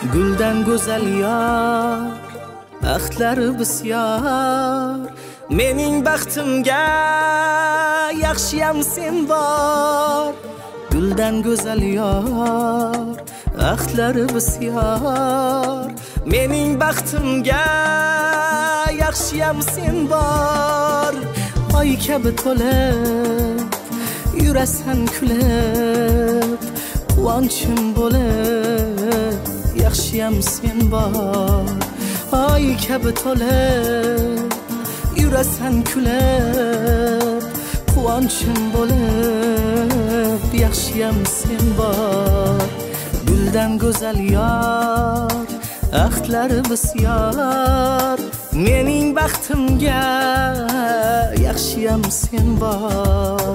guldan go'zal yor, axtlari bisyor. Mening baxtimga yaxshiyam sen bor. Guldan go'zal yor, axtlari bisyor. Mening baxtimga yaxshiyam sen bor. Oy kabi to'lib yurasan kulib, quvonchim bo'lib yaxshiyam sen bor. Oy kabi to'lib yurasan kulib, quvonchim bo'lib yaxshiyam sen bor. Guldan go'zal yor, axtlari bisyor. Mening baxtimga yaxshiyam sen bor.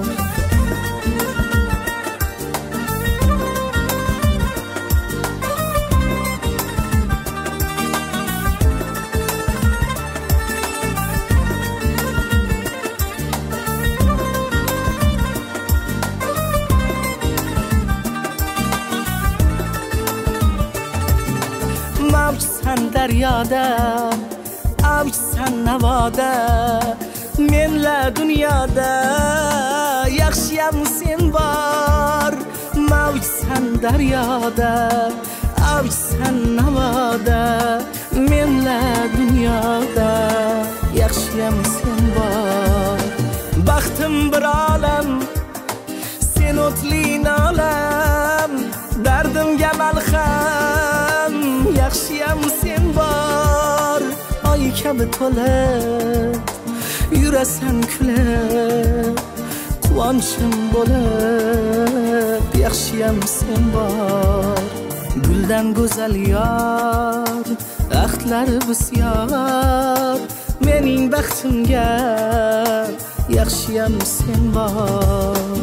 Mavjsan daryoda, avjsan navoda, menla dunyoda yaxshiyam sen bor. Mavjsan daryoda, avjsan navoda, menla dunyoda yaxshiyam sen bor. Baxtim bir olam, sen o'tli nolam, dardimga malham yaxshiyam sen bor. Oy kabi to'lib yurasan kulib, quvonchim bo'lib yaxshiyam sen bor. Guldan go'zal yor, axtlari bisyor. Mening baxtimga yaxshiyam sen bor.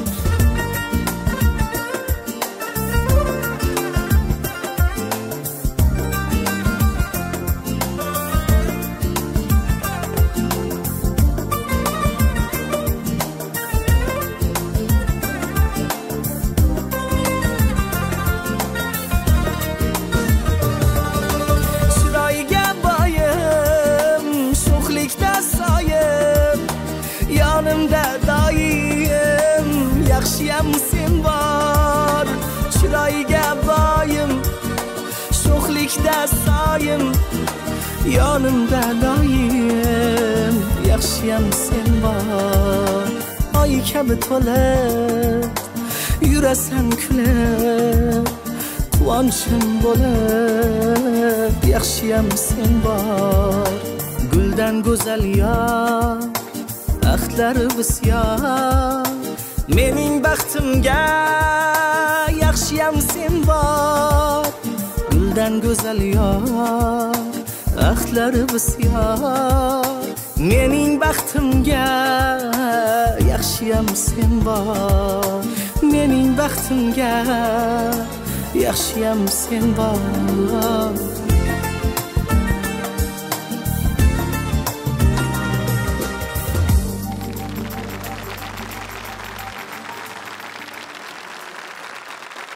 Yonimda doim yaxshiyam sen bor. Chiroyiga boyim, sho'xlikda soyim. Yonimda doim yaxshiyam sen bor. Oy kabi to'lib yurasan kulib, quvonchim bo'lib yaxshiyam sen bor. Guldan go'zal yor, axtlari bisyor. Mening baxtimga yaxshiyam sen bor. Guldan go'zal yor, axtlari bisyor. Mening baxtimga yaxshiyam sen bor. Mening baxtimga yaxshiyam sen bor.